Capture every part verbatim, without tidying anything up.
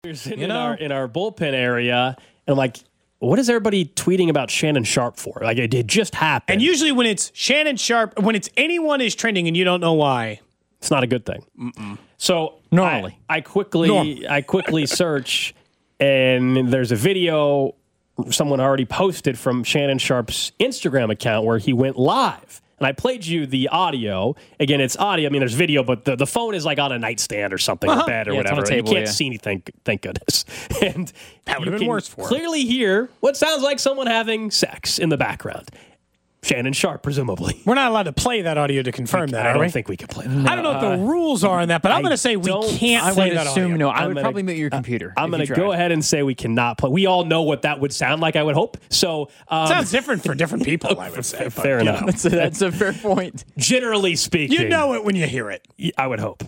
You're sitting You in know? our in our bullpen area, and I'm like, what is everybody tweeting about Shannon Sharpe for? Like, it, it just happened. And usually when it's Shannon Sharpe, when it's anyone is trending and you don't know why, it's not a good thing. Mm-mm. So Normally. I, I quickly Normally. I quickly search, and there's a video someone already posted from Shannon Sharpe's Instagram account where he went live. And I played you the audio. Again, it's audio. I mean, there's video, but the, the phone is like on a nightstand or something, Uh-huh. or bed or Yeah, it's on whatever. a and table, you can't yeah. see anything, thank goodness. And That would've you been can worse for him. clearly hear what sounds like someone having sex in the background. Shannon Sharpe, presumably. we're not allowed to play that audio to confirm that, I are don't we? think we can play that. I don't know what the rules are on that, but I'm I going to say we don't- can't I play would that assume audio. no. I I'm would gonna- probably mute your computer. I'm if going you to tried. go ahead and say we cannot play. We all know what that would sound like, I would hope. So, um, Sounds different for different people, I would say. but, fair you enough. know. That's a, that's a fair point. generally speaking. You know it when you hear it. I would hope.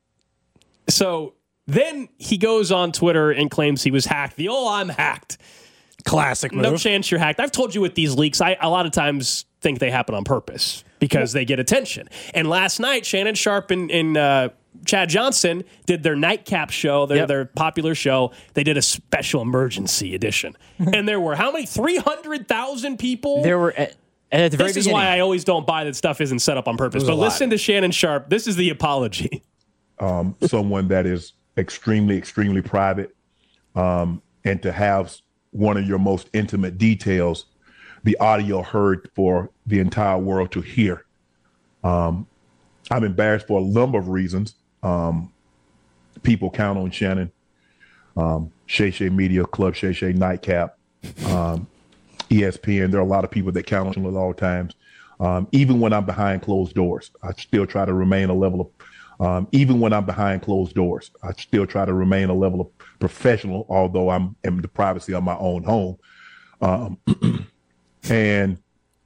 So then he goes on Twitter and claims he was hacked. The oh, I'm hacked. Classic move. No chance you're hacked. I've told you with these leaks, I a lot of times think they happen on purpose because they get attention. And last night, Shannon Sharpe and, and uh, Chad Johnson did their nightcap show, their, Yep. their popular show. They did a special emergency edition. And there were how many? three hundred thousand people? There were at, at the very This is beginning. why I always don't buy that stuff isn't set up on purpose. was But a lot. listen to Shannon Sharpe. This is the apology. um, someone that is extremely, extremely private, um, and to have one of your most intimate details, the audio heard for the entire world to hear. Um, I'm embarrassed for a number of reasons. Um, people count on Shannon, um, Shay Shay Media, Club Shay Shay Nightcap, um, E S P N. There are a lot of people that count on him at all times. Um, even when I'm behind closed doors, I still try to remain a level of Um, even when I'm behind closed doors, I still try to remain a level of professional, although I'm in the privacy of my own home. Um, and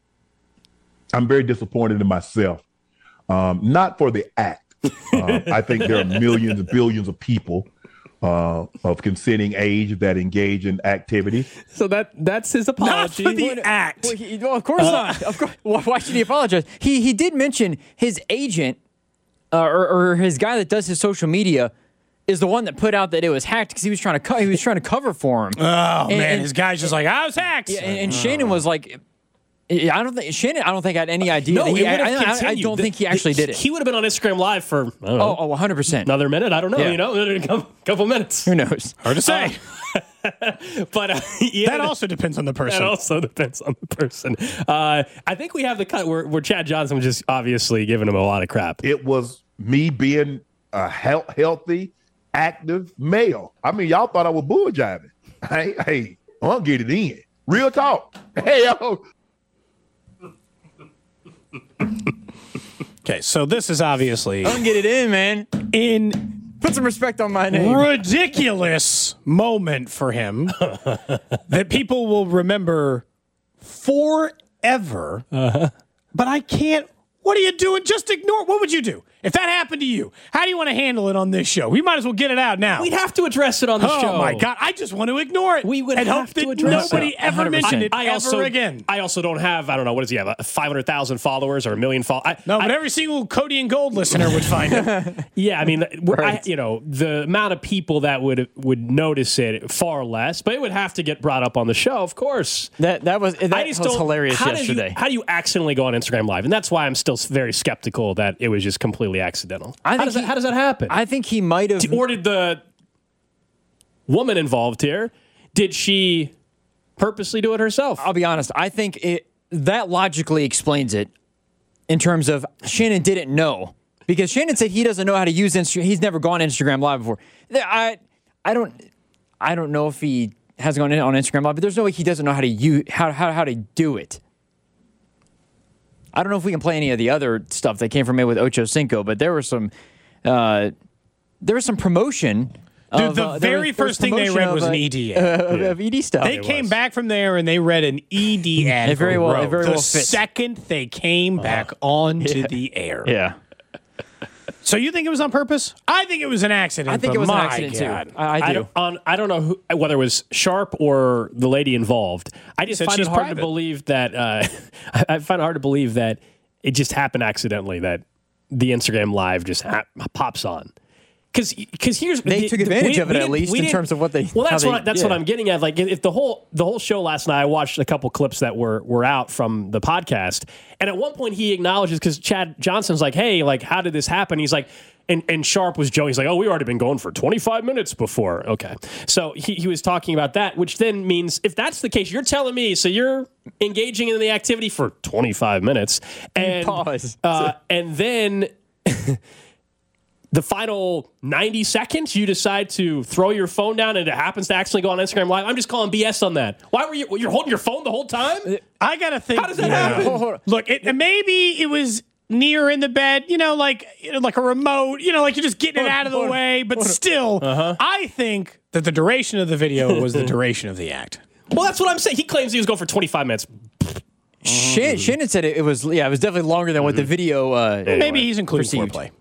I'm very disappointed in myself, um, not for the act. Uh, I think there are millions and billions of people uh, of consenting age that engage in activity. So that that's his Not apology. for the act. Well, he, well, of course not. Of course. Why why should he apologize? He he did mention his agent uh, or, or his guy that does his social media is the one that put out that it was hacked because he was trying to co- he was trying to cover for him. Oh, And- man. and- His guy's just like, I was hacked. Yeah, and, and Shannon was like, I don't think Shannon. I don't think had any idea. no, that it he, would have I, I, I continued. don't The- think he actually the- did it. He would have been on Instagram Live for I don't know, oh, oh, one hundred percent. another minute. I don't know. Yeah. You know, a couple, couple minutes. Who knows? Hard to say. But uh, yeah, that also depends on the person. That also depends on the person. Uh, I think we have the cut where, where Chad Johnson was just obviously giving him a lot of crap. It was me being a he- healthy, active male. I mean, y'all thought I was bull jiving. Hey, hey, I'll get it in. Real talk. Hey, yo. Okay, so this is obviously Don't get it in, man. in Put some respect on my name. ridiculous moment for him that people will remember forever. Uh-huh. But I can't. What are you doing? Just ignore. What would you do if that happened to you? How do you want to handle it on this show? We might as well get it out now. We'd have to address it on the oh show. my God! I just want to ignore it. We would and have hope to that address nobody it. ever one hundred percent. mentioned it I ever also again. I also don't have I don't know what does he have five hundred thousand followers or a million followers. No, but I, every single Cody and Gold listener would find it. yeah, I mean, we're- I, Right. you know, the amount of people that would would notice it far less, but it would have to get brought up on the show, of course. That that was that I just was don't, hilarious how yesterday. Do you, how do you accidentally go on Instagram Live? And that's why I'm still very skeptical that it was just completely accidental. I how, think does that, he- how does that happen? I think he might have. or did the woman involved here, did she purposely do it herself? I'll be honest. I think it that logically explains it in terms of Shannon didn't know because Shannon said he doesn't know how to use Instagram. He's never gone Instagram Live before. I I don't I don't know if he has gone in on Instagram Live, but there's no way he doesn't know how to use how how how to do it. I don't know if we can play any of the other stuff that came from it with Ocho Cinco, but there was some uh, there was some promotion. Dude, of, the uh, there very was- there was first thing they promotion read was of, an uh, E D uh, ad. of, of E D stuff. They came back from there and they read an E D ad. It very for well- Roe. it very the well fits. second they came back onto Yeah. the air. Yeah. So you think it was on purpose? I think it was an accident. I think but it was an my accident God. too. I, I I do. don't, on, I don't know who, whether it was Sharp or the lady involved. I just Said find it she's hard private. to believe that. Uh, I I find it hard to believe that it just happened accidentally. That the Instagram Live just ha- pops on. Because because here's They the, took the- advantage we- of it, we at didn't- least, we in didn't- terms of what they- Well, that's how what they- I, that's yeah. what I'm getting at. Like if if the whole the whole show last night, I watched a couple clips that were were out from the podcast, and at one point he acknowledges because Chad Johnson's like, "Hey, like how did this happen?" He's like. And, and Sharp was joking. He's like, oh, we already been going for twenty-five minutes before. Okay. So he, he was talking about that, which then means if that's the case, you're telling me, so you're engaging in the activity for twenty-five minutes. And, Pause. Uh, and then the final ninety seconds, you decide to throw your phone down and it happens to actually go on Instagram Live. I'm just calling B S on that. Why were you, you're holding your phone the whole time? I got to think. How does that happen? Look, it, maybe it was near in the bed, you know, like you know, like a remote, you know, like you're just getting it out of the way. But still, Uh-huh. I think that the duration of the video was the duration of the act. Well, that's what I'm saying. He claims he was going for twenty-five minutes. Shan- Shannon said it, it was yeah, it was definitely longer than what the video. Uh, Maybe he's including perceived. foreplay.